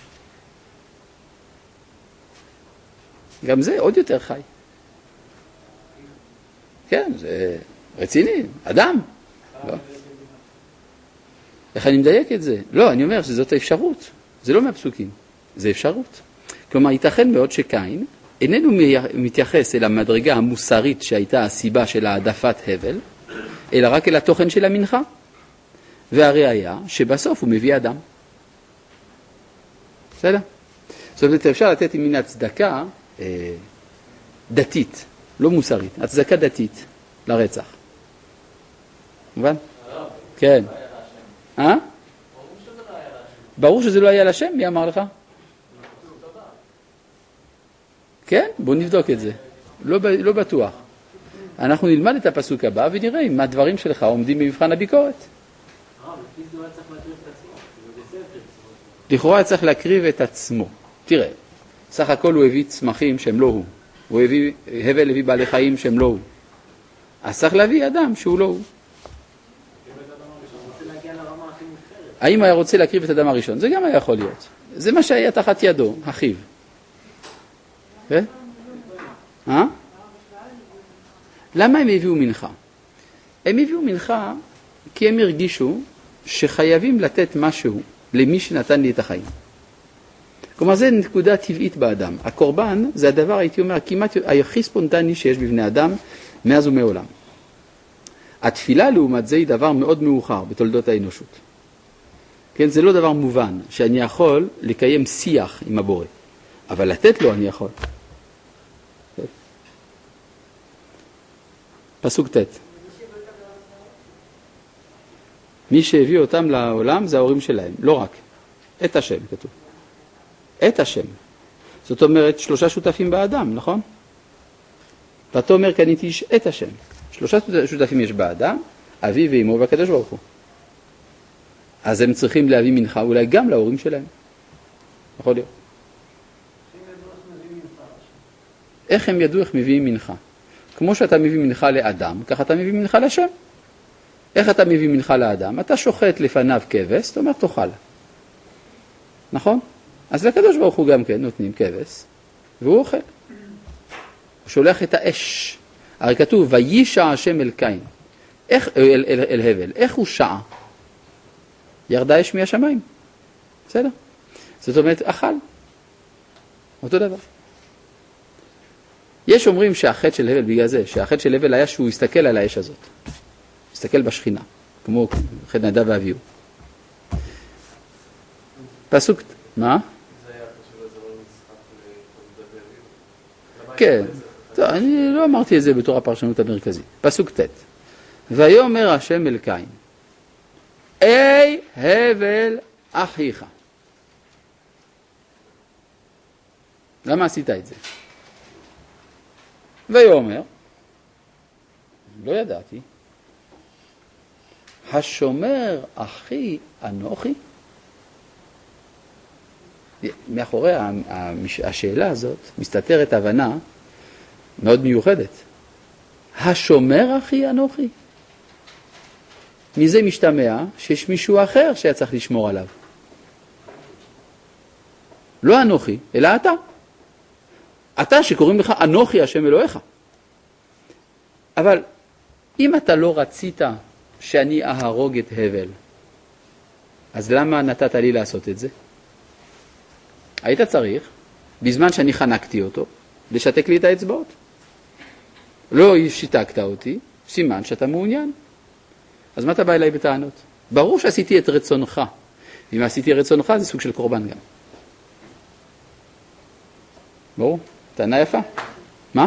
גם זה עוד יותר חי. כן, זה רציני, אדם. לא. איך אני מדייק את זה? לא, אני אומר שזאת האפשרות. זה לא מהפסוקים, זה אפשרות. כלומר, ייתכן מאוד שקין איננו מתייחס אל המדרגה המוסרית שהייתה הסיבה של העדפת הבל, אלא רק אל התוכן של המנחה. והראיה שבסוף הוא מביא אדם. בסדר? זאת אומרת, אפשר לתת מן הצדקה דתית, לא מוסרית, הצדקה דתית לרצח. מובן? כן. ברור שזה לא היה לשם, מי אמר לך? כן, בוא נבדוק את זה. לא בטוח. אנחנו נלמד את הפסוק הבא ונראה אם הדברים שלך עומדים במבחן הביקורת. לכאורה צריך להקריב את עצמו. תראה, סך הכל הוא הביא צמחים שהם לא הוא. הבל הביא בעלי חיים שהם לא הוא. אז צריך להביא אדם שהוא לא הוא. האם הוא היה רוצה להקריב את האדם הראשון? זה גם היה יכול להיות. זה מה שהיה תחת ידו, אחיו. כן? למה הם הביאו מנחה? הם הביאו מנחה כי הם הרגישו שחייבים לתת משהו למי שנתן לי את החיים. כלומר, זה נקודה טבעית באדם. הקורבן זה הדבר, הייתי אומר, כמעט הכי ספונטני שיש בבני אדם מאז ומעולם. התפילה לעומת זה היא דבר מאוד מאוחר בתולדות האנושות. כן, זה לא דבר מובן שאני יכול לקיים שיח עם הבורא, אבל לתת לו אני יכול. פסוק ט'. מי שהביא אותם לעולם זה ההורים שלהם, לא רק. את השם כתוב. את השם. זאת אומרת 3 שותפים באדם, נכון? ואתה אומר קניתי איש את השם. 3 שותפים יש באדם, אבי ואמו והקדוש ברוך הוא. אז הם צריכים להביא מנחה אולי גם להורים שלהם. יכול להיות. איך הם ידעו איך מביאים מנחה? כמו שאתה מביא מנחה לאדם, ככה אתה מביא מנחה לשם. איך אתה מביא מנחה לאדם? אתה שוחט לפניו כבש, אתה אומר תאכל. נכון? אז לקדוש ברוך הוא גם כן נותנים כבש, והוא אוכל. הוא שולח את האש. הרי כתוב, וישע השם אל קין, אל הבל. איך הוא שעה? ירדה אש מהשמיים. בסדר? זאת אומרת, אכל. אותו דבר. יש אומרים שהחטא של הבל בגלל זה, שהחטא של הבל היה שהוא הסתכל על האש הזאת. הסתכל בשכינה, כמו חטא נדב ואביהו. פסוק, מה? זה היה קשור לזה לא משחק לדבר. כן, טוב, אני לא אמרתי את זה בתור הפרשנות המרכזית. פסוק ט' ויאמר השם אל קין, אי הבל אחיך. למה עשית את זה? ויאמר, לא ידעתי, השומר אחי אנוכי? מאחורי השאלה הזאת מסתתרת הבנה מאוד מיוחדת. השומר אחי אנוכי? מזה משתמע שיש מישהו אחר שהיה צריך לשמור עליו. לא אנוכי, אלא אתה. אתה שקוראים לך אנוכי השם אלוהיך. אבל אם אתה לא רצית שאני אהרוג את הבל, אז למה נתת לי לעשות את זה? היית צריך, בזמן שאני חנקתי אותו, לשתק לי את האצבעות. לא שיתקת אותי, סימן שאתה מעוניין. אז מה אתה בא אליי בטענות? ברור שעשיתי את רצונך. אם עשיתי רצונך זה סוג של קורבן גם. ברור? טענה יפה. מה?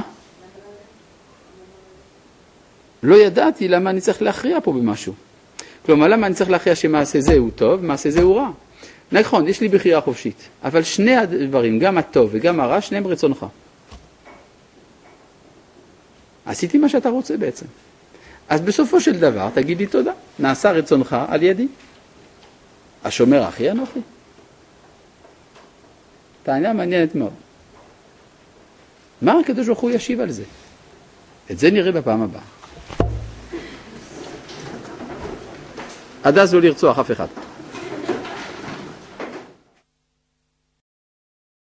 לא ידעתי למה אני צריך להכריע פה במשהו. כלומר, למה אני צריך להכריע שמעשה זה הוא טוב, מעשה זה הוא רע. נכון, יש לי בחירה חופשית, אבל שני הדברים, גם הטוב וגם הרע, שניהם רצונך. עשיתי מה שאתה רוצה בעצם. אז בסופו של דבר, תגיד לי תודה, נעשה רצונך על ידי. השומר אחי אנוכי. טענה מעניינת מאוד. מה הקדוש ברוך הוא ישיב על זה? את זה נראה בפעם הבאה. עד אז לא לרצוח אף אחד.